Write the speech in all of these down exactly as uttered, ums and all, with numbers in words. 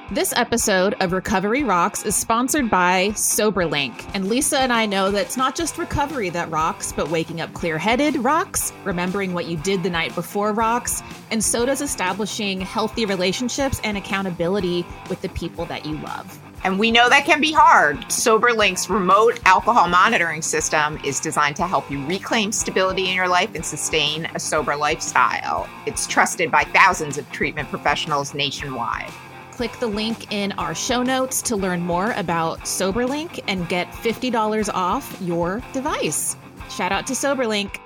This episode of Recovery Rocks is sponsored by SoberLink. And Lisa and I know that it's not just recovery that rocks, but waking up clear-headed rocks, remembering what you did the night before rocks, and so does establishing healthy relationships and accountability with the people that you love. And we know that can be hard. SoberLink's remote alcohol monitoring system is designed to help you reclaim stability in your life and sustain a sober lifestyle. It's trusted by thousands of treatment professionals nationwide. Click the link in our show notes to learn more about SoberLink and get fifty dollars off your device. Shout out to SoberLink.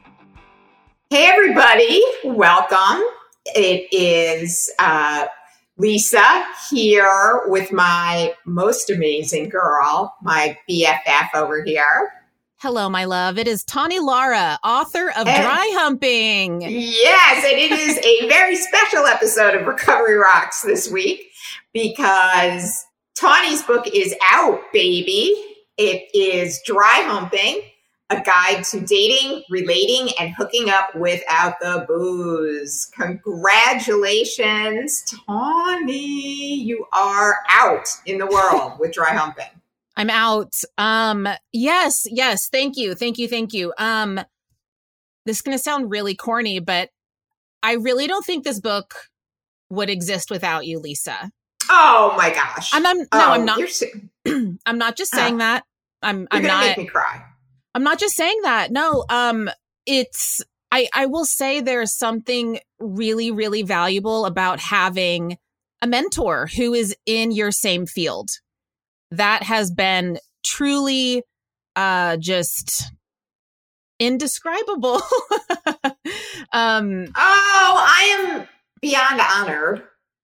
Hey, everybody. Welcome. It is uh, Lisa here with my most amazing girl, my B F F over here. Hello, my love. It is Tawny Lara, author of and, Dry Humping. Yes, and it is a very special episode of Recovery Rocks this week because Tawny's book is out, baby. It is Dry Humping, a guide to dating, relating, and hooking up without the booze. Congratulations, Tawny. You are out in the world with Dry Humping. I'm out. Um, yes, yes. Thank you. Thank you. Thank you. Um, this is going to sound really corny, but I really don't think this book would exist without you, Lisa. Oh my gosh. I'm, I'm no, oh, I'm not. So- I'm not just saying uh, that. I'm, I'm you're gonna not. Make me cry. I'm not just saying that. No, um, it's, I, I will say there's something really, really valuable about having a mentor who is in your same field. That has been truly uh, just indescribable. um, oh, I am beyond honored.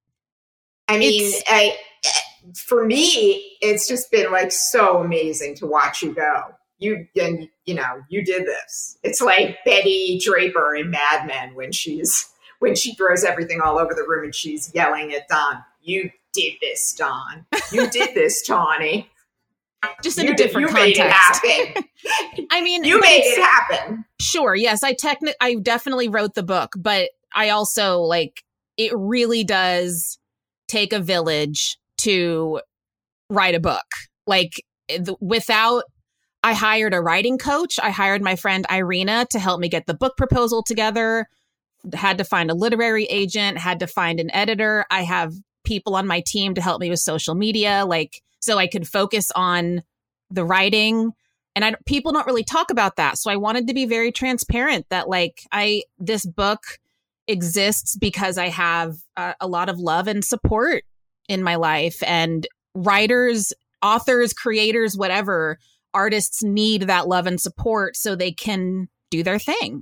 I mean, I, for me, it's just been like so amazing to watch you go. You and you know, you did this. It's like Betty Draper in Mad Men when she's when she throws everything all over the room and she's yelling at Don. You did this, Don. You did this, Tawny. Just in you a different did, you context. Made it happen. I mean, you made it happen. Sure. Yes, I techni- I definitely wrote the book, but I also like it really does take a village to write a book. Like th- without, I hired a writing coach. I hired my friend Irina to help me get the book proposal together. Had to find a literary agent. Had to find an editor. I have people on my team to help me with social media, like so I could focus on the writing. And I, people don't really talk about that. So I wanted to be very transparent that like I, this book exists because I have uh, a lot of love and support in my life, and writers, authors, creators, whatever, artists need that love and support so they can do their thing.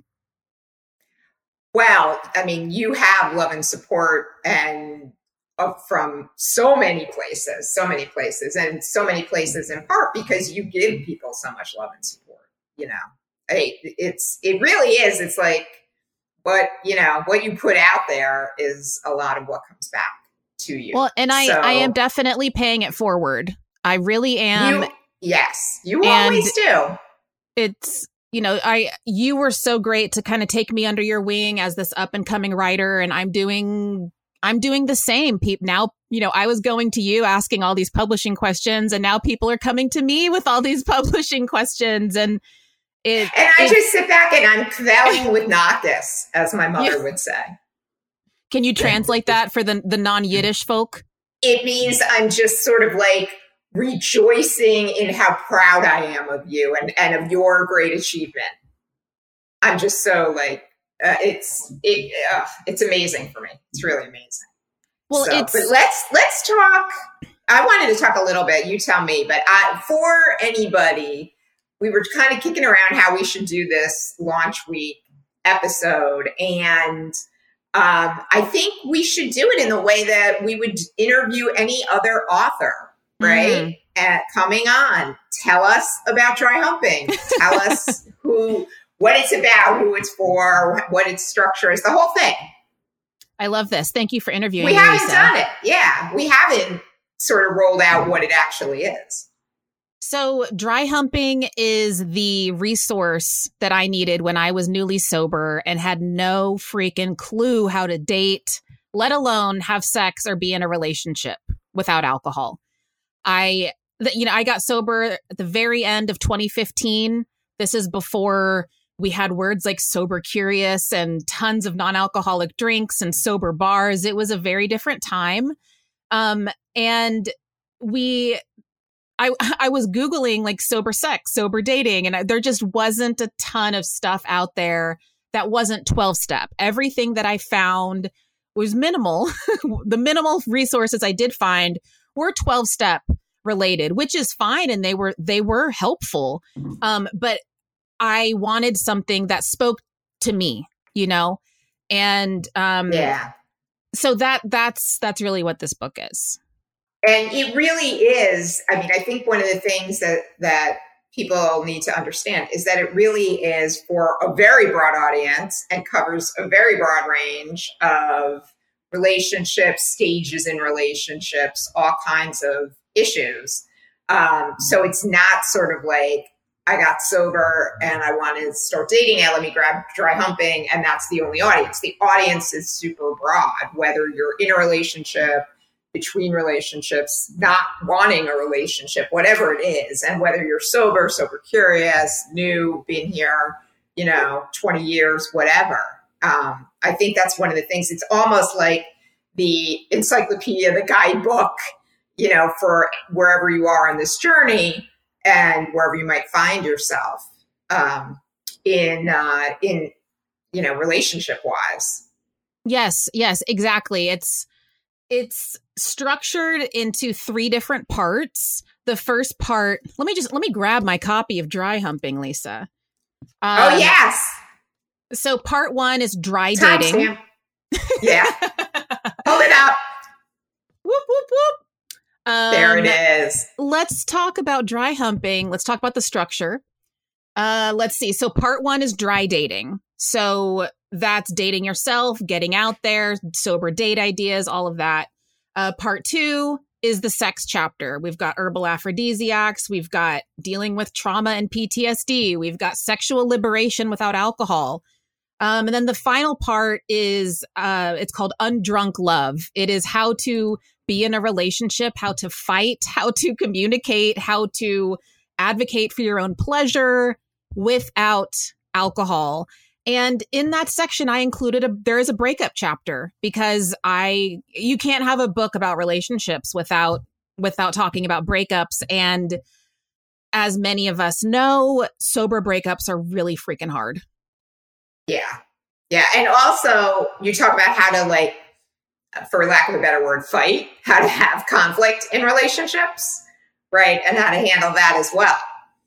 Well, I mean, you have love and support and uh, from so many places, so many places, and so many places in part because you give people so much love and support. You know, I, it's it really is. It's like what you know what you put out there is a lot of what comes back to you. Well, and I, so, I am definitely paying it forward. I really am. You, yes, you always do. It's. You know, I you were so great to kind of take me under your wing as this up and coming writer, and I'm doing I'm doing the same. People now, you know, I was going to you asking all these publishing questions, and now people are coming to me with all these publishing questions, and it. And I it, just sit back and I'm kvelling with Noctis, as my mother yeah. would say. Can you translate that for the the non-Yiddish folk? It means I'm just sort of like rejoicing in how proud I am of you and, and of your great achievement. I'm just so like, uh, it's, it, uh, it's amazing for me. It's really amazing. Well, so, it's, but let's, let's talk. I wanted to talk a little bit, you tell me, but I, for anybody, we were kind of kicking around how we should do this launch week episode. And um, I think we should do it in the way that we would interview any other author. Right? Mm. Uh, coming on. Tell us about Dry Humping. Tell us who, what it's about, who it's for, what its structure is, the whole thing. I love this. Thank you for interviewing me. We me, haven't Lisa. done it. Yeah. We haven't sort of rolled out what it actually is. So Dry Humping is the resource that I needed when I was newly sober and had no freaking clue how to date, let alone have sex or be in a relationship. without alcohol. I, the, you know, I got sober at the very end of twenty fifteen. This is before we had words like sober curious and tons of non-alcoholic drinks and sober bars. It was a very different time. Um, and we, I, I was Googling like sober sex, sober dating, and I, there just wasn't a ton of stuff out there that wasn't twelve step. Everything that I found was minimal. The minimal resources I did find were twelve step related, which is fine. And they were, they were helpful. Um, but I wanted something that spoke to me, you know? And, um, yeah. So that, that's, that's really what this book is. And it really is. I mean, I think one of the things that, that people need to understand is that it really is for a very broad audience and covers a very broad range of relationships, stages in relationships, all kinds of issues. Um, so it's not sort of like, I got sober and I want to start dating now, let me grab dry humping, and that's the only audience. The audience is super broad, whether you're in a relationship, between relationships, not wanting a relationship, whatever it is, and whether you're sober, sober curious, new, been here, you know, twenty years, whatever. Um, I think that's one of the things. It's almost like the encyclopedia, the guidebook, you know, for wherever you are on this journey and wherever you might find yourself um, in, uh, in, you know, relationship wise. Yes, yes, exactly. It's, it's structured into three different parts. The first part, let me just, let me grab my copy of Dry Humping, Lisa. Um, oh, yes. So part one is dry Time dating. Stamp. Yeah. Hold it up. Whoop, whoop, whoop. Um, there it is. Let's talk about dry humping. Let's talk about the structure. Uh, let's see. So part one is dry dating. So that's dating yourself, getting out there, sober date ideas, all of that. Uh, part two is the sex chapter. We've got herbal aphrodisiacs. We've got dealing with trauma and P T S D. We've got sexual liberation without alcohol. Um, and then the final part is, uh, it's called Undrunk Love. It is how to be in a relationship, how to fight, how to communicate, how to advocate for your own pleasure without alcohol. And in that section, I included a, there is a breakup chapter because I, you can't have a book about relationships without, without talking about breakups. And as many of us know, sober breakups are really freaking hard. Yeah. Yeah. And also you talk about how to, like, for lack of a better word, fight, how to have conflict in relationships, right? And how to handle that as well.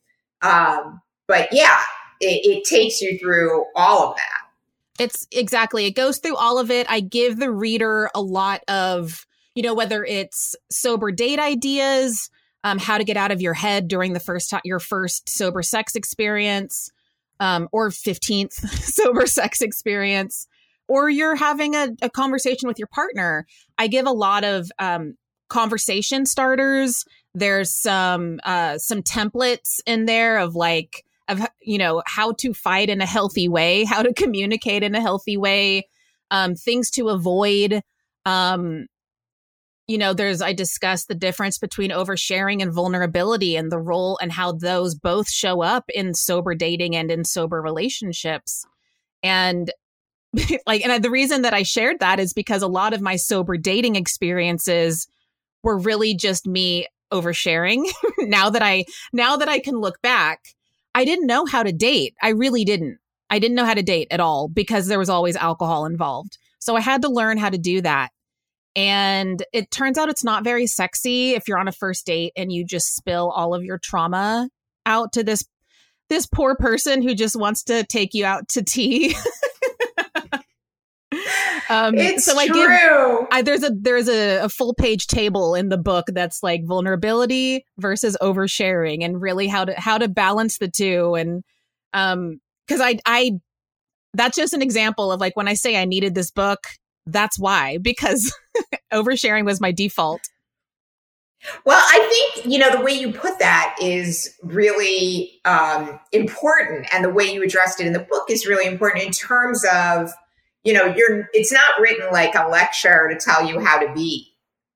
Um, but yeah, it, it takes you through all of that. It's exactly, it goes through all of it. I give the reader a lot of, you know, whether it's sober date ideas, um, how to get out of your head during the first time, your first sober sex experience, um, or fifteenth sober sex experience, or you're having a, a conversation with your partner. I give a lot of um, conversation starters. There's some uh, some templates in there of like, of, you know, how to fight in a healthy way, how to communicate in a healthy way, um, things to avoid. Um, you know, there's, I discussed the difference between oversharing and vulnerability and the role and how those both show up in sober dating and in sober relationships. And like, and the reason that I shared that is because a lot of my sober dating experiences were really just me oversharing. now that I, now that I can look back, I didn't know how to date. I really didn't. I didn't know how to date at all because there was always alcohol involved. So I had to learn how to do that. And it turns out it's not very sexy if you're on a first date and you just spill all of your trauma out to this, this poor person who just wants to take you out to tea. Um, it's so I true. give, I, there's a there's a, a full page table in the book that's like vulnerability versus oversharing, and really how to how to balance the two. And um, because I I that's just an example of like when I say I needed this book, that's why, because oversharing was my default. Well, I think, you know, the way you put that is really um, important, and the way you addressed it in the book is really important in terms of, you know, you're, it's not written like a lecture to tell you how to be,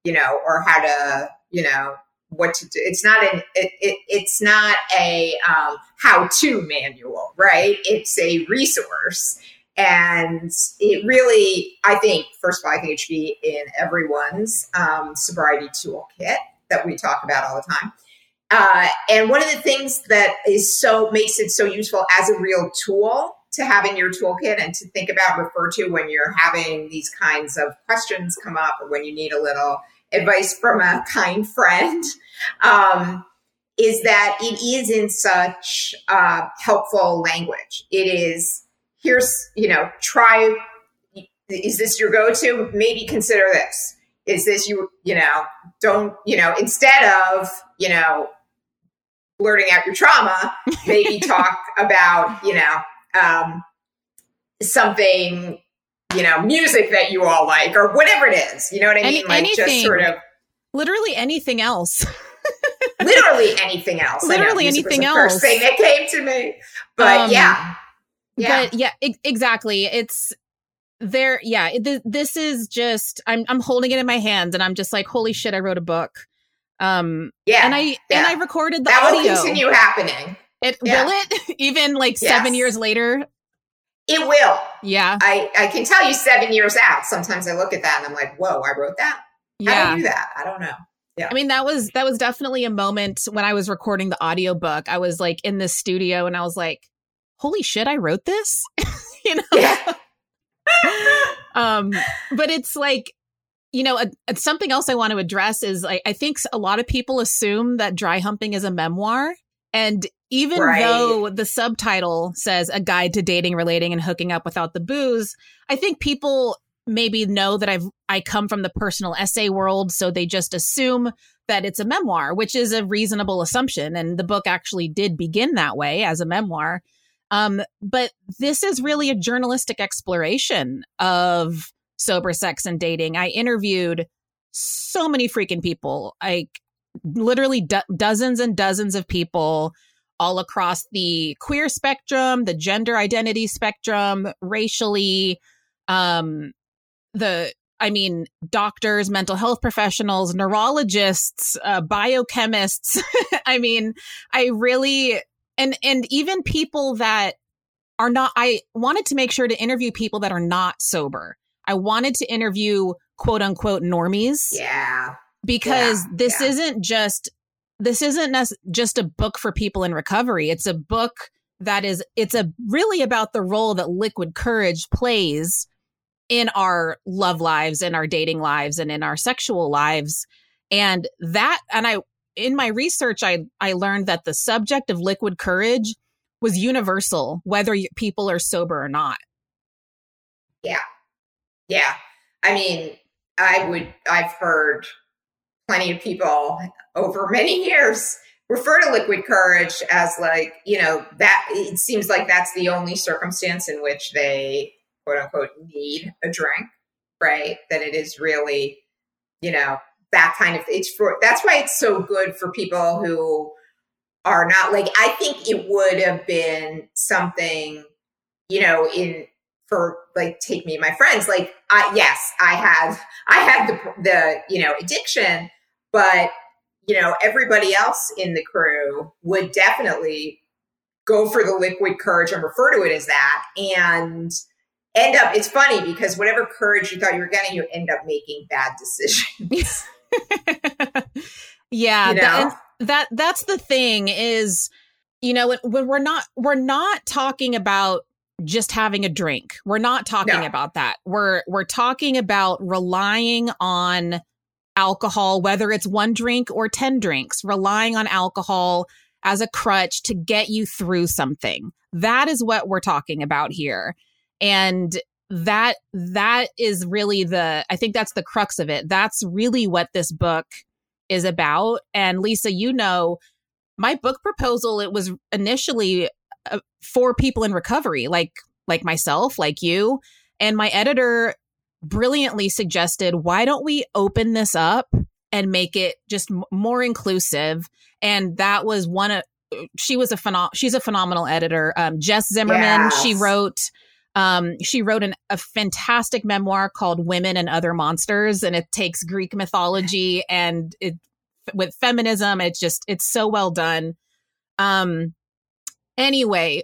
you know, or how to, you know, what to do. It's not an, it, it, it's not a um, how-to manual, right? It's a resource. And it really, I think, first of all, I think it should be in everyone's um, sobriety toolkit that we talk about all the time. Uh, and one of the things that is so makes it so useful as a real tool to have in your toolkit and to think about, refer to when you're having these kinds of questions come up or when you need a little advice from a kind friend, um, is that it is in such uh, helpful language. It is, here's, you know, try, is this your go-to? Maybe consider this. Is this you, you know, don't, you know, instead of, you know, blurting out your trauma, maybe talk about, you know, um, something, you know, music that you all like or whatever it is. You know what I Any, mean? Like anything, just sort of. Literally anything else. Literally anything else. Literally anything else. First thing that came to me. But um, yeah. yeah. But yeah, e- exactly. It's there. Yeah. It, this is just, I'm, I'm holding it in my hands and I'm just like, holy shit, I wrote a book. Um, yeah, and I, yeah. and I recorded the that audio. That will continue happening. It yeah. will it even like yes. seven years later? It will. Yeah. I, I can tell you seven years out. Sometimes I look at that and I'm like, whoa, I wrote that. Yeah. How do I do that? I don't know. Yeah. I mean, that was, that was definitely a moment when I was recording the audiobook. I was like in the studio and I was like, holy shit, I wrote this, you know? Yeah. um, but it's like, you know, a, a, something else I want to address is like, I think a lot of people assume that Dry Humping is a memoir. And even right. though the subtitle says a guide to dating, relating, and hooking up without the booze, I think people maybe know that I've, I come from the personal essay world. So they just assume that it's a memoir, which is a reasonable assumption. And the book actually did begin that way as a memoir. Um, but this is really a journalistic exploration of sober sex and dating. I interviewed so many freaking people, like literally do- dozens and dozens of people all across the queer spectrum, the gender identity spectrum, racially, um, the, I mean, doctors, mental health professionals, neurologists, uh, biochemists. I mean, I really, and, and even people that are not, I wanted to make sure to interview people that are not sober. I wanted to interview quote unquote normies. Yeah. Because yeah. this yeah. isn't just, this isn't nec- just a book for people in recovery. It's a book that is, it's a really about the role that liquid courage plays in our love lives, in our dating lives, and in our sexual lives. And that, and I, in my research, I, I learned that the subject of liquid courage was universal, whether you, people are sober or not. Yeah. Yeah. I mean, I would, I've heard plenty of people over many years refer to liquid courage as like, you know, that it seems like that's the only circumstance in which they quote unquote need a drink, right? That it is really, you know, that kind of, it's for, that's why it's so good for people who are not like, I think it would have been something, you know, in, for like, take me and my friends, like, I, yes, I have, I had the, the, you know, addiction, but, you know, everybody else in the crew would definitely go for the liquid courage and refer to it as that. And end up, it's funny because whatever courage you thought you were getting, you end up making bad decisions. yeah. You know? that, that, that's the thing is, you know, when we're not, we're not talking about just having a drink. We're not talking no. about that. We're, we're talking about relying on alcohol, whether it's one drink or ten drinks, relying on alcohol as a crutch to get you through something. That is what we're talking about here. And that, that is really the, I think that's the crux of it. That's really what this book is about. And Lisa, you know, my book proposal, it was initially uh, for people in recovery, like, like myself, like you, and my editor brilliantly suggested, why don't we open this up and make it just m- more inclusive? And that was one of, she was a phenom- she's a phenomenal editor. Um, Jess Zimmerman, yes. she wrote Um, she wrote an, a fantastic memoir called Women and Other Monsters, and it takes Greek mythology and it with feminism. It's just, it's so well done. Um, anyway,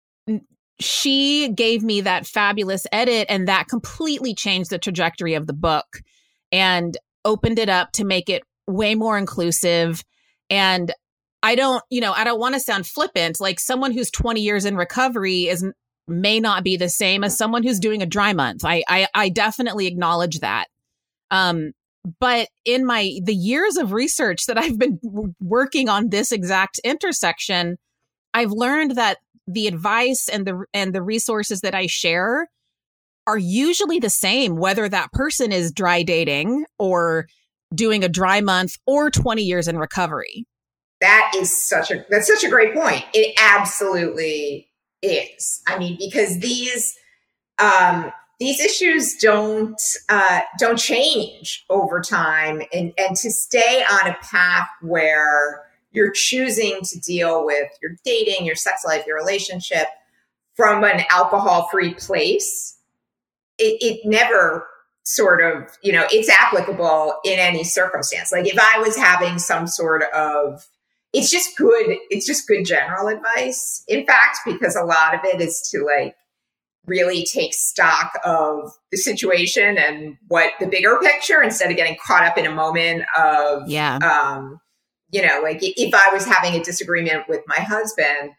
she gave me that fabulous edit, and that completely changed the trajectory of the book and opened it up to make it way more inclusive. And I don't, you know, I don't want to sound flippant. Like, someone who's twenty years in recovery is may not be the same as someone who's doing a dry month. I, I, I definitely acknowledge that. Um, but in my, the years of research that I've been w- working on this exact intersection, I've learned that the advice and the, and the resources that I share are usually the same, whether that person is dry dating or doing a dry month or twenty years in recovery. That is such a, that's such a great point. It absolutely is. I mean, because these, um, these issues don't, uh, don't change over time, and, and to stay on a path where you're choosing to deal with your dating, your sex life, your relationship from an alcohol-free place, it, it never sort of, you know, it's applicable in any circumstance. Like, if I was having some sort of, it's just good. It's just good general advice, in fact, because a lot of it is to like really take stock of the situation and what the bigger picture, instead of getting caught up in a moment of, yeah. um, you know, like if I was having a disagreement with my husband,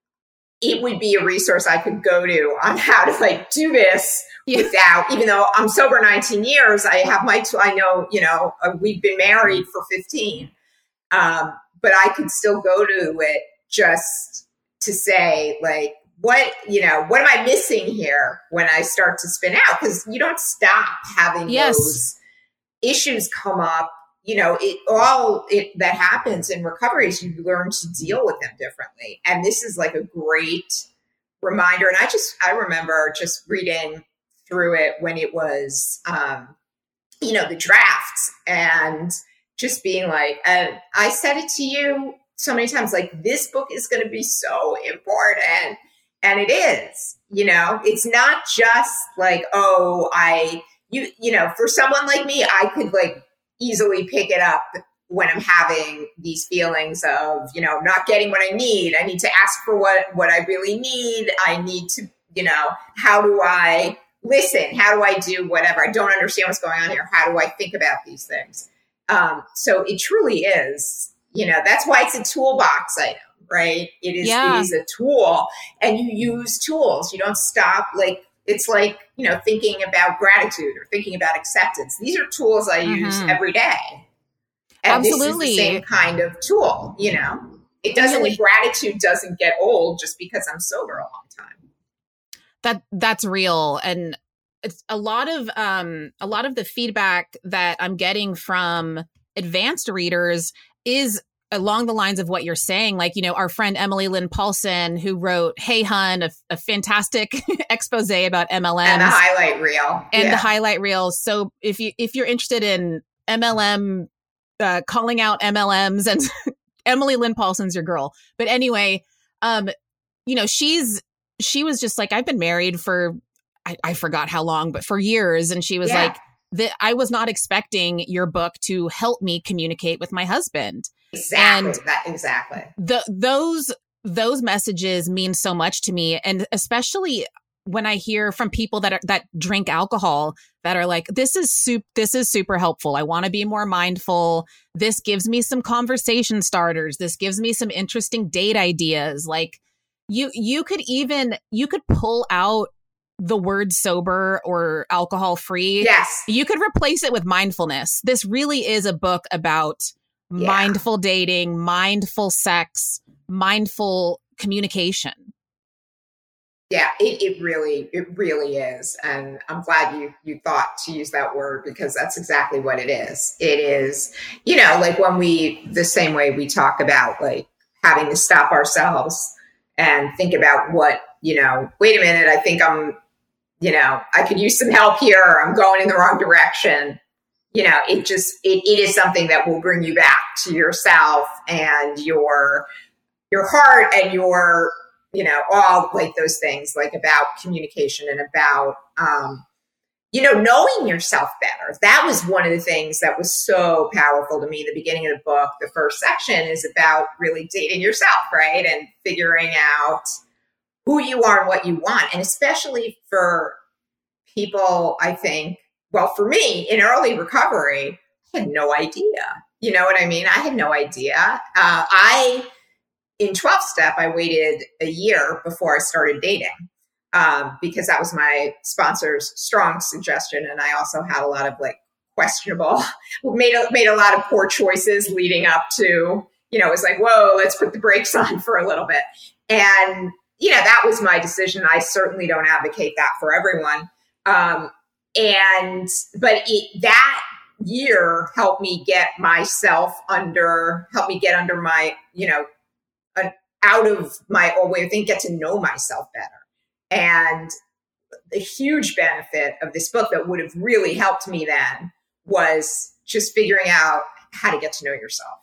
it would be a resource I could go to on how to like do this yeah. without, even though I'm sober nineteen years, I have my, t- I know, you know, uh, we've been married for fifteen. Um, but I could still go to it just to say, like, what, you know, what am I missing here when I start to spin out? Because you don't stop having yes. those issues come up. You know, it all it that happens in recovery is you learn to deal with them differently. And this is like a great reminder. And I just, I remember just reading through it when it was, um, you know, the drafts, and just being like, uh, I said it to you so many times, like, this book is going to be so important. And it is, you know, it's not just like, oh, I, you, you know, for someone like me, I could like easily pick it up when I'm having these feelings of, you know, not getting what I need. I need to ask for what, what I really need. I need to, you know, how do I listen? How do I do whatever? I don't understand what's going on here. How do I think about these things? Um, so it truly is, you know, that's why it's a toolbox item, right? It is, yeah. it is a tool, and you use tools. You don't stop. Like, it's like, you know, thinking about gratitude or thinking about acceptance. These are tools I mm-hmm. use every day. And absolutely. This is the same kind of tool, you know, it doesn't, really? Gratitude doesn't get old just because I'm sober a long time. That that's real. And it's a lot of um a lot of the feedback that I'm getting from advanced readers is along the lines of what you're saying. Like, you know, our friend Emily Lynn Paulson, who wrote Hey Hun, a, a fantastic expose about M L Ms and the highlight reel and yeah. the highlight reel. So if you if you're interested in M L M, uh, calling out M L Ms, and Emily Lynn Paulson's your girl. But anyway, um, you know, she's she was just like, I've been married for I, I forgot how long, but for years. And she was yeah. like, the, I was not expecting your book to help me communicate with my husband. Exactly. And that, exactly. The, those, those messages mean so much to me. And especially when I hear from people that are, that drink alcohol that are like, this is soup. This is super helpful. I want to be more mindful. This gives me some conversation starters. This gives me some interesting date ideas. Like you, you could even, you could pull out the word sober or alcohol free. Yes. You could replace it with mindfulness. This really is a book about yeah. mindful dating, mindful sex, mindful communication. Yeah, it, it really, it really is. And I'm glad you, you thought to use that word, because that's exactly what it is. It is, you know, like when we, the same way we talk about like having to stop ourselves and think about what, you know, wait a minute, I think I'm, you know, I could use some help here, or I'm going in the wrong direction. You know, it just, it, it is something that will bring you back to yourself and your, your heart and your, you know, all like those things, like about communication and about, um, you know, knowing yourself better. That was one of the things that was so powerful to me. The beginning of the book, the first section is about really dating yourself, right? And figuring out who you are and what you want. And especially for people, I think, well, for me in early recovery, I had no idea. You know what I mean? I had no idea. Uh, I, in twelve step, I waited a year before I started dating. Um, because that was my sponsor's strong suggestion. And I also had a lot of like questionable, made a, made a lot of poor choices leading up to, you know, it was like, whoa, let's put the brakes on for a little bit. And, you know, that was my decision. I certainly don't advocate that for everyone. Um, and, but it, that year helped me get myself under, helped me get under my, you know, uh, out of my old way of thinking, get to know myself better. And the huge benefit of this book that would have really helped me then was just figuring out how to get to know yourself.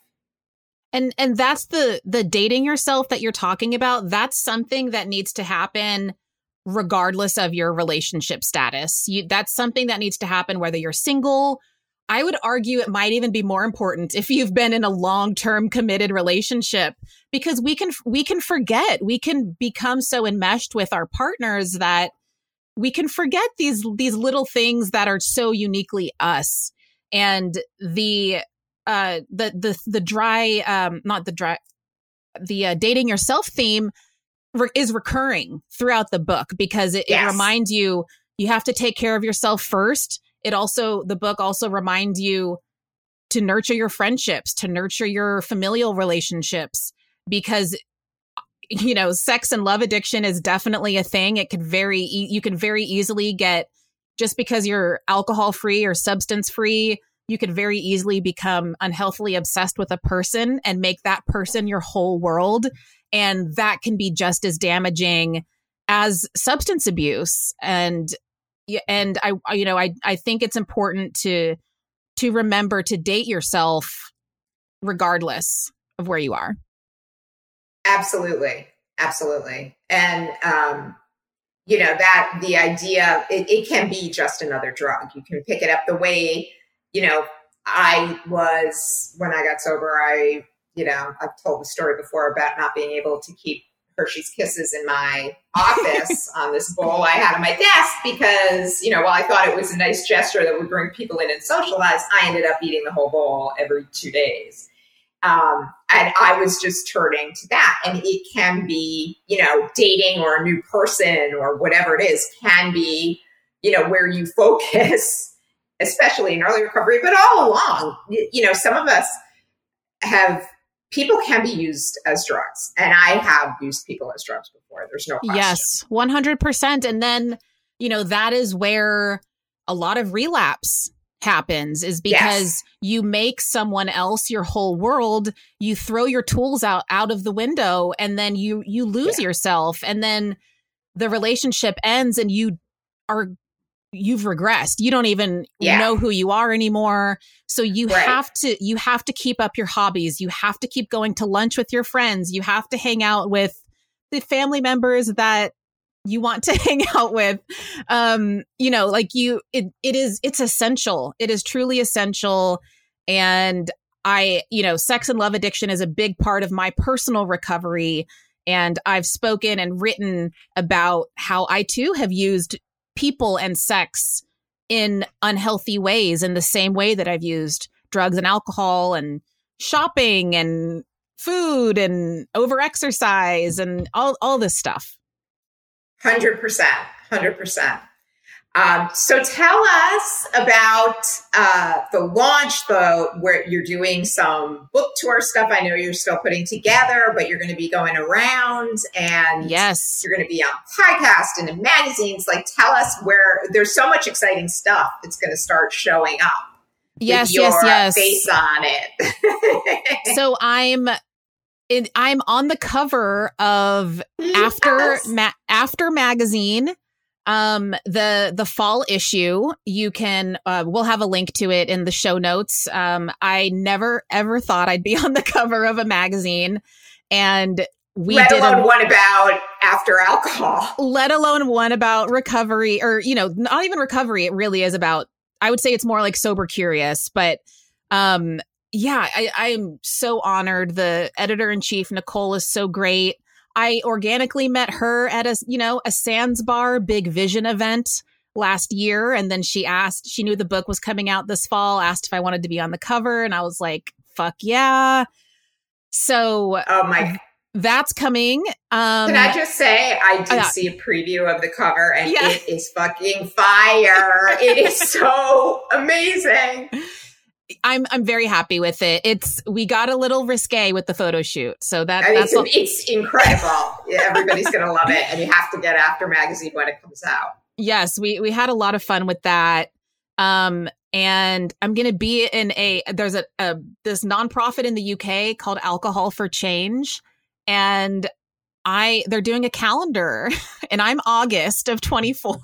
And and that's the the dating yourself that you're talking about. That's something that needs to happen regardless of your relationship status. You, that's something that needs to happen whether you're single. I would argue it might even be more important if you've been in a long-term committed relationship, because we can we can forget, we can become so enmeshed with our partners that we can forget these these little things that are so uniquely us. And the uh the the the dry um not the dry the uh, dating yourself theme re- is recurring throughout the book, because it, yes. it reminds you you have to take care of yourself first. It also, the book also reminds you to nurture your friendships, to nurture your familial relationships, because, you know, sex and love addiction is definitely a thing. It could very, e- you can very easily get, just because you're alcohol free or substance free, you could very easily become unhealthily obsessed with a person and make that person your whole world. And that can be just as damaging as substance abuse. And And I, you know, I, I think it's important to, to remember to date yourself regardless of where you are. Absolutely. Absolutely. And, um, you know, that the idea, it, it can be just another drug. You can pick it up the way, you know, I was, when I got sober, I, you know, I've told the story before about not being able to keep Hershey's Kisses in my office on this bowl I had on my desk because, you know, while I thought it was a nice gesture that would bring people in and socialize, I ended up eating the whole bowl every two days. Um, and I was just turning to that. And it can be, you know, dating or a new person or whatever it is can be, you know, where you focus, especially in early recovery, but all along. You know, some of us have, people can be used as drugs. And I have used people as drugs before. There's no question. Yes, one hundred percent. And then, you know, that is where a lot of relapse happens, is because yes. you make someone else your whole world. You throw your tools out, out of the window, and then you, you lose yeah. yourself. And then the relationship ends and you are, you've regressed. You don't even yeah. know who you are anymore. So you right. have to, you have to keep up your hobbies. You have to keep going to lunch with your friends. You have to hang out with the family members that you want to hang out with. Um, you know, like you, it, it is, it's essential. It is truly essential. And I, you know, sex and love addiction is a big part of my personal recovery. And I've spoken and written about how I too have used people and sex in unhealthy ways, in the same way that I've used drugs and alcohol and shopping and food and overexercise and all, all this stuff. one hundred percent. one hundred percent. Um, so tell us about uh, the launch, the where you're doing some book tour stuff. I know you're still putting together, but you're going to be going around, and yes, you're going to be on podcasts and in magazines. Like, tell us where there's so much exciting stuff that's going to start showing up. Yes, with your yes, yes. face on it. So I'm. It, I'm on the cover of yes. After ma- After magazine, um, the the fall issue. You can uh, we'll have a link to it in the show notes. Um, I never ever thought I'd be on the cover of a magazine, and we let did alone a, one about after alcohol. let alone one about recovery, or, you know, not even recovery. It really is about, I would say it's more like sober curious, but um, yeah, I, I'm so honored. The editor-in-chief, Nicole, is so great. I organically met her at a, you know, a Sands Bar Big Vision event last year. And then she asked, she knew the book was coming out this fall, asked if I wanted to be on the cover. And I was like, fuck yeah. So oh my, that's coming. Um, Can I just say, I did uh, see a preview of the cover and yeah. it is fucking fire. It is so amazing. I'm I'm very happy with it. It's we got a little risque with the photo shoot, so that I mean, that's it's, all- it's incredible. Yeah, everybody's gonna love it, and you have to get After Magazine when it comes out. Yes, we we had a lot of fun with that. Um, and I'm gonna be in a there's a, a this nonprofit in the U K called Alcohol for Change, and I they're doing a calendar, and I'm August of twenty-four.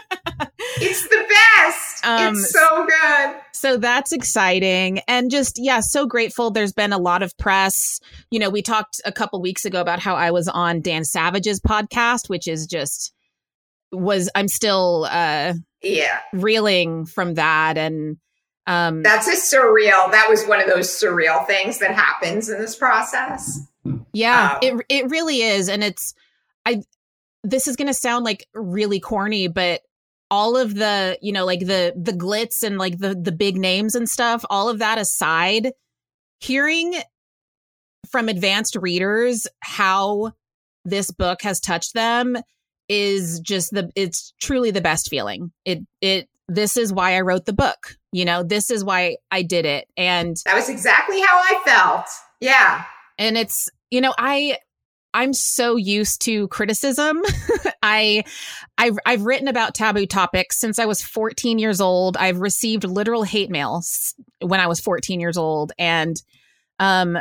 It's the best. Um, it's so good. So that's exciting. And just, yeah, so grateful. There's been a lot of press. You know, we talked a couple weeks ago about how I was on Dan Savage's podcast, which is just was I'm still uh, yeah reeling from that. And um, that's a surreal. That was one of those surreal things that happens in this process. Yeah, um, it it really is. And it's I this is going to sound like really corny, but all of the, you know, like the the glitz and like the the big names and stuff, all of that aside, hearing from advanced readers how this book has touched them is just the it's truly the best feeling. It it this is why I wrote the book. You know, this is why I did it. And that was exactly how I felt. Yeah. And it's, you know, I I'm so used to criticism. I, I've, I've written about taboo topics since I was fourteen years old. I've received literal hate mail when I was fourteen years old. And, um,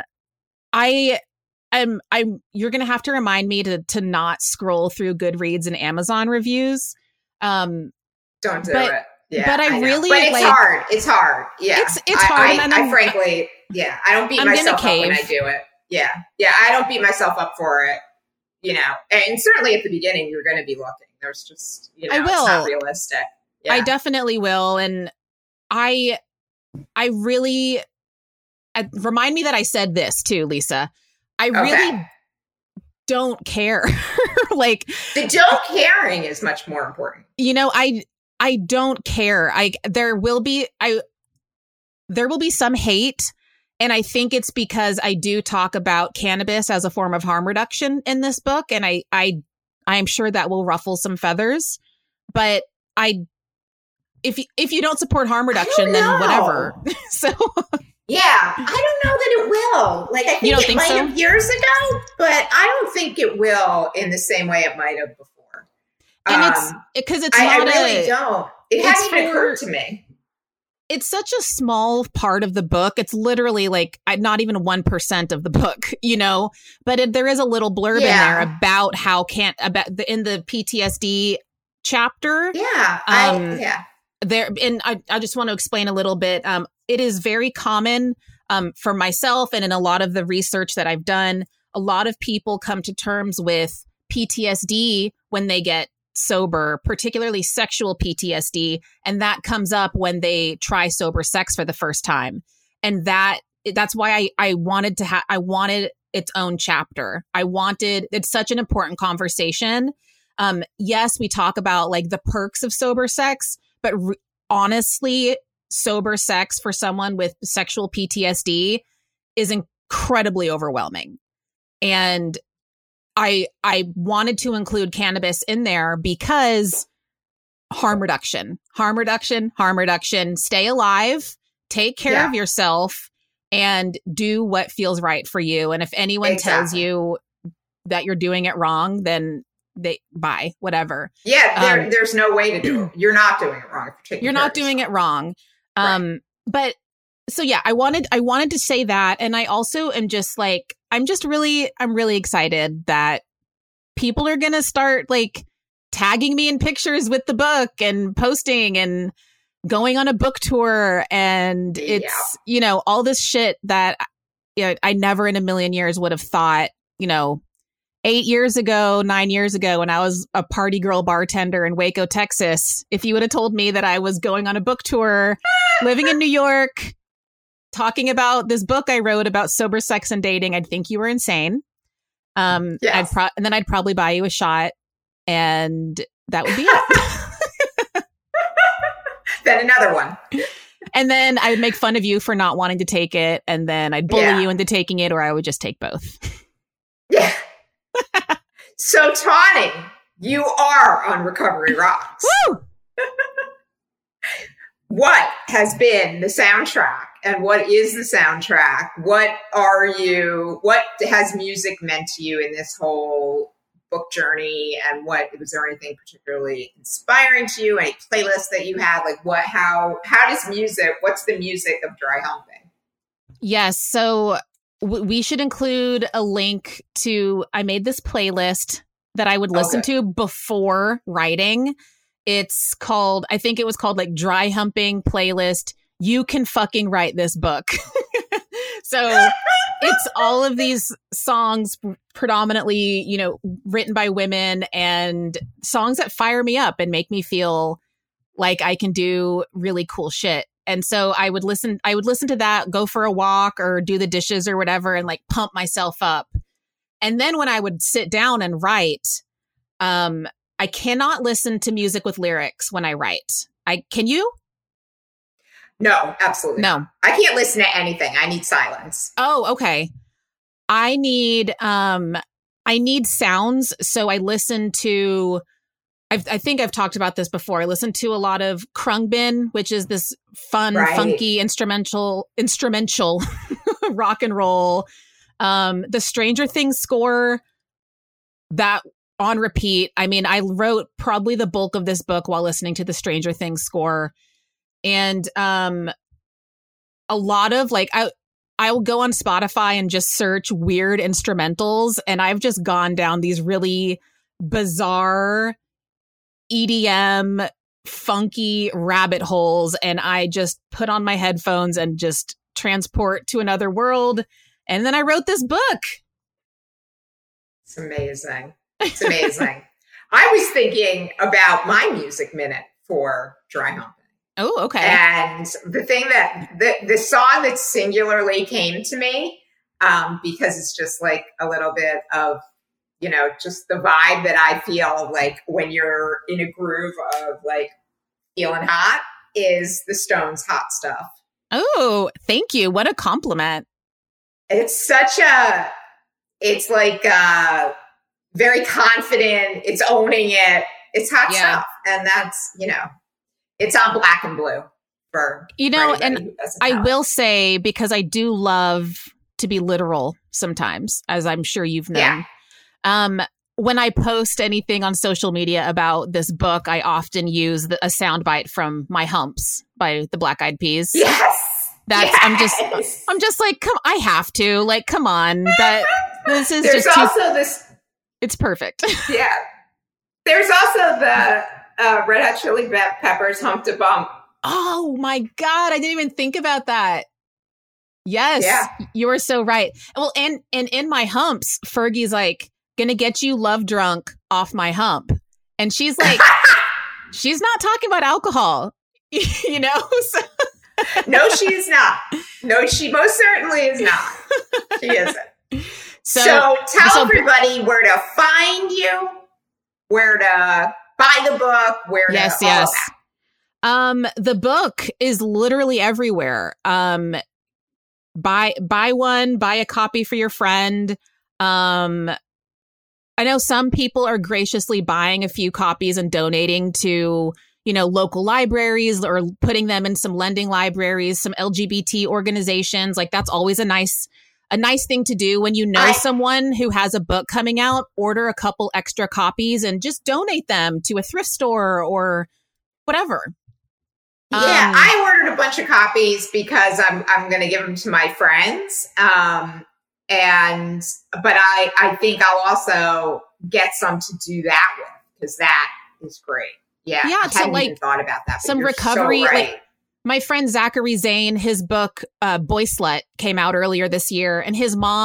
I, I'm, I'm, you're going to have to remind me to, to not scroll through Goodreads and Amazon reviews. Um, Don't do but, it. Yeah, but I, I really, but it's like, hard. It's hard. Yeah. It's, it's hard. I, and I, I'm, I frankly, yeah, I don't beat I'm myself up cave. when I do it. Yeah. Yeah. I don't beat myself up for it, you know, and certainly at the beginning, you're going to be looking. There's just, you know, I will. It's not realistic. Yeah. I definitely will. And I, I really, uh, remind me that I said this too, Lisa. I okay. really don't care. Like the don't caring is much more important. You know, I, I don't care. I, there will be, I, there will be some hate. And I think it's because I do talk about cannabis as a form of harm reduction in this book. And I, I, I'm sure that will ruffle some feathers, but I, if you, if you don't support harm reduction, then whatever. So yeah, I don't know that it will. Like, I think you don't it think might so? have years ago, but I don't think it will in the same way it might have before. And um, it's because it's I, not I really a, don't. It hasn't even occurred to me. It's such a small part of the book. It's literally like not even one percent of the book, you know, but it, there is a little blurb yeah. in there about how can't about the, in the P T S D chapter. Yeah. Um, I, yeah. There. And I, I just want to explain a little bit. Um, it is very common um, for myself and in a lot of the research that I've done. A lot of people come to terms with P T S D when they get sober, particularly sexual P T S D, and that comes up when they try sober sex for the first time. And that that's why I I wanted to have I wanted its own chapter. I wanted it's such an important conversation. Um, yes, we talk about like the perks of sober sex, but re- honestly, sober sex for someone with sexual P T S D is incredibly overwhelming. And I I wanted to include cannabis in there because harm reduction, harm reduction, harm reduction, stay alive, take care yeah. of yourself, and do what feels right for you. And if anyone exactly. tells you that you're doing it wrong, then they bye, whatever. Yeah, there, um, there's no way to do it. You're not doing it wrong. You're not doing it wrong. Um, right. But so yeah, I wanted I wanted to say that, and I also am just like I'm just really I'm really excited that people are gonna start like tagging me in pictures with the book and posting and going on a book tour, and it's yeah. you know all this shit that you know, I never in a million years would have thought you know eight years ago, nine years ago, when I was a party girl bartender in Waco, Texas, if you would have told me that I was going on a book tour, living in New York, talking about this book I wrote about sober sex and dating, I'd think you were insane. Um, yes. I'd pro- and then I'd probably buy you a shot, and that would be it. Then another one. And then I would make fun of you for not wanting to take it, and then I'd bully yeah. you into taking it, or I would just take both. Yeah. So, Tawny, you are on Recovery Rocks. Woo! What has been the soundtrack, and what is the soundtrack? What are you, what has music meant to you in this whole book journey? And what, was there anything particularly inspiring to you? Any playlists that you had? Like what, how, how does music, what's the music of Dry Humping? Yes. So w- we should include a link to, I made this playlist that I would listen okay. to before writing. It's called, I think it was called like Dry Humping Playlist. You can fucking write this book. So it's all of these songs predominantly, you know, written by women, and songs that fire me up and make me feel like I can do really cool shit. And so I would listen, I would listen to that, go for a walk or do the dishes or whatever, and like pump myself up. And then when I would sit down and write, um, I cannot listen to music with lyrics when I write. I can you? No, absolutely no. Not. I can't listen to anything. I need silence. Oh, okay. I need um I need sounds, so I listen to I've, I think I've talked about this before. I listen to a lot of Khruangbin, which is this fun, right. funky instrumental instrumental rock and roll. Um, the Stranger Things score, that on repeat. I mean, I wrote probably the bulk of this book while listening to the Stranger Things score. And um, a lot of like, I I will go on Spotify and just search weird instrumentals. And I've just gone down these really bizarre E D M, funky rabbit holes. And I just put on my headphones and just transport to another world. And then I wrote this book. It's amazing. It's amazing. I was thinking about my music minute for Dry Humping. Oh, okay. And the thing that the the song that singularly came to me, um, because it's just like a little bit of, you know, just the vibe that I feel like when you're in a groove of like feeling hot, is the Stones' Hot Stuff. Oh, thank you. What a compliment. It's such a, it's like uh, very confident. It's owning it. It's hot yeah. stuff. And that's, you know. It's on Black and Blue for you know, for and I know. Will say, because I do love to be literal sometimes, as I'm sure you've known. Yeah. Um, when I post anything on social media about this book, I often use the, a soundbite from My Humps by the Black Eyed Peas. Yes. That's yes. I'm just I'm just like, come I have to. Like, come on. That this is There's just also too, this it's perfect. Yeah. There's also the Uh, Red Hot Chili Peppers, Hump to Bump. Oh my God. I didn't even think about that. Yes. Yeah. You were so right. Well, and, and in My Humps, Fergie's like, gonna get you love drunk off my hump. And she's like, she's not talking about alcohol, you know? So no, she is not. No, she most certainly is not. She isn't. So, so tell so, everybody where to find you, where to buy the book, where yes, to, yes. Um, the book is literally everywhere. Um, buy buy one, buy a copy for your friend. Um, I know some people are graciously buying a few copies and donating to, you know, local libraries or putting them in some lending libraries, some L G B T organizations. Like that's always a nice A nice thing to do when you know I, someone who has a book coming out. Order a couple extra copies and just donate them to a thrift store or whatever. Yeah, um, I ordered a bunch of copies because I'm I'm going to give them to my friends. Um, and but I I think I'll also get some to do that with, because that is great. Yeah, yeah. I so hadn't like even thought about that. Some recovery. So right. Like, my friend Zachary Zane, his book, uh, Boy Slut, came out earlier this year, and his mom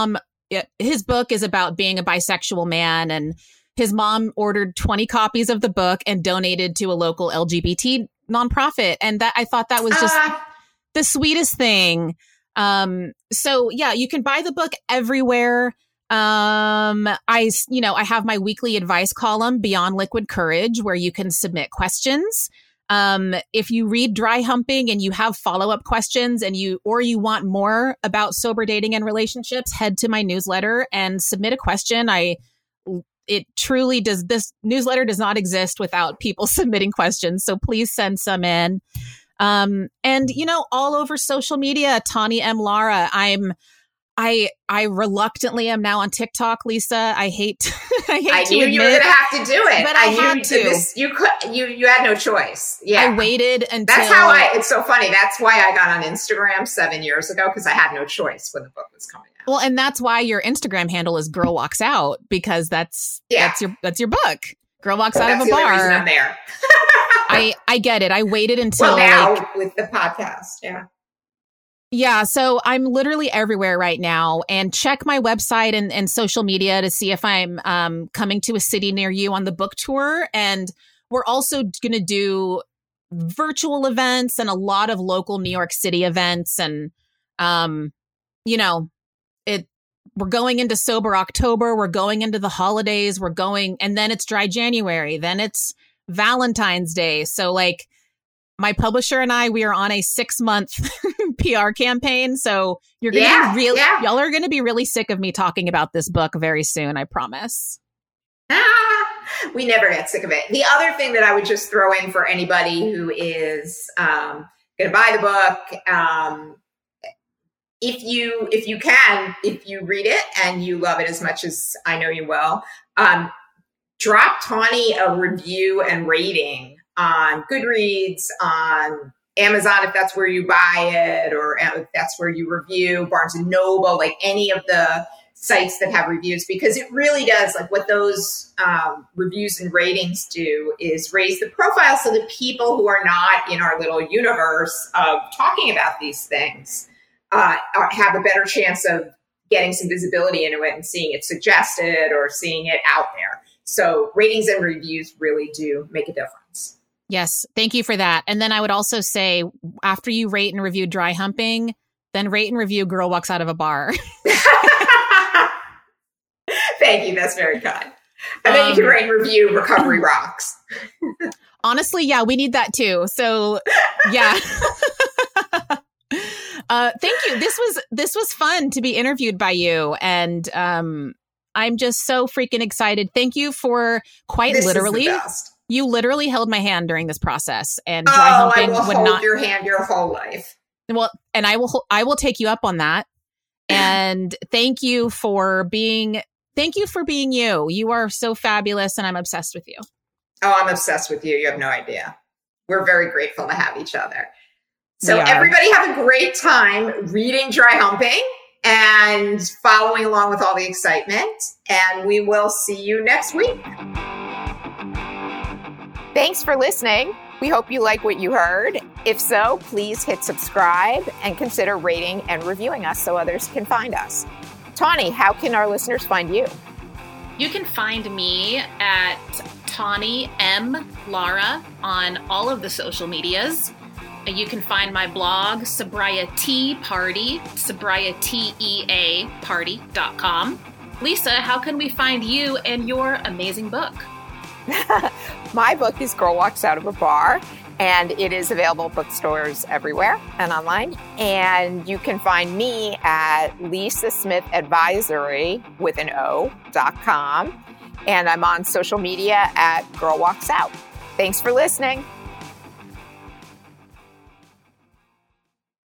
his book is about being a bisexual man, and his mom ordered twenty copies of the book and donated to a local L G B T nonprofit. And that I thought that was just uh. the sweetest thing. Um, so yeah, you can buy the book everywhere. Um, I, you know, I have my weekly advice column, Beyond Liquid Courage, where you can submit questions. Um, if you read Dry Humping and you have follow-up questions and you, or you want more about sober dating and relationships, head to my newsletter and submit a question. I, it truly does. This newsletter does not exist without people submitting questions. So please send some in. Um, and you know, all over social media, Tawny M. Lara, I'm, I I reluctantly am now on TikTok, Lisa. I hate I hate I to knew admit, you were going to have to do it. But I, I had knew to. This, you could you you had no choice. Yeah, I waited until. That's how I. It's so funny. That's why I got on Instagram seven years ago, because I had no choice when the book was coming out. Well, and that's why your Instagram handle is Girl Walks Out, because that's yeah. that's your that's your book. Girl Walks Out that's of a the Bar. Only reason I'm there. I I get it. I waited until well now like, with the podcast. Yeah. Yeah, so I'm literally everywhere right now, and check my website and, and social media to see if I'm um, coming to a city near you on the book tour. And we're also going to do virtual events and a lot of local New York City events. And, um, you know, it we're going into Sober October. We're going into the holidays. We're going, and then it's Dry January. Then it's Valentine's Day. So like, my publisher and I, we are on a six month P R campaign. So you're going to yeah, be really, yeah. y'all are going to be really sick of me talking about this book very soon. I promise. Ah, we never get sick of it. The other thing that I would just throw in for anybody who is um, going to buy the book, um, if you, if you can, if you read it and you love it as much as I know you will, um, drop Tawny a review and rating on Goodreads, on Amazon, if that's where you buy it, or if that's where you review, Barnes and Noble, like any of the sites that have reviews, because it really does, like what those um, reviews and ratings do is raise the profile so that people who are not in our little universe of talking about these things uh, are, have a better chance of getting some visibility into it and seeing it suggested or seeing it out there. So ratings and reviews really do make a difference. Yes. Thank you for that. And then I would also say, after you rate and review Dry Humping, then rate and review Girl Walks Out of a Bar. Thank you. That's very kind. And then um, you can rate and review Recovery Rocks. Honestly, yeah, we need that too. So yeah. uh, thank you. This was, this was fun to be interviewed by you. And um, I'm just so freaking excited. Thank you for quite this literally. Is the best. You literally held my hand during this process, and Dry oh, Humping I will would hold not your hand your whole life. Well, and I will, I will take you up on that. And thank you for being, thank you for being you. You are so fabulous, and I'm obsessed with you. Oh, I'm obsessed with you. You have no idea. We're very grateful to have each other. So everybody have a great time reading Dry Humping and following along with all the excitement. And we will see you next week. Thanks for listening. We hope you like what you heard. If so, please hit subscribe and consider rating and reviewing us so others can find us. Tawny, how can our listeners find you? You can find me at Tawny M. Lara on all of the social medias. You can find my blog, Sobriety Party, sobriety e a party dot com. Lisa, how can we find you and your amazing book? My book is Girl Walks Out of a Bar, and it is available at bookstores everywhere and online. And you can find me at Lisa Smith Advisory with an O dot com. And I'm on social media at Girl Walks Out. Thanks for listening.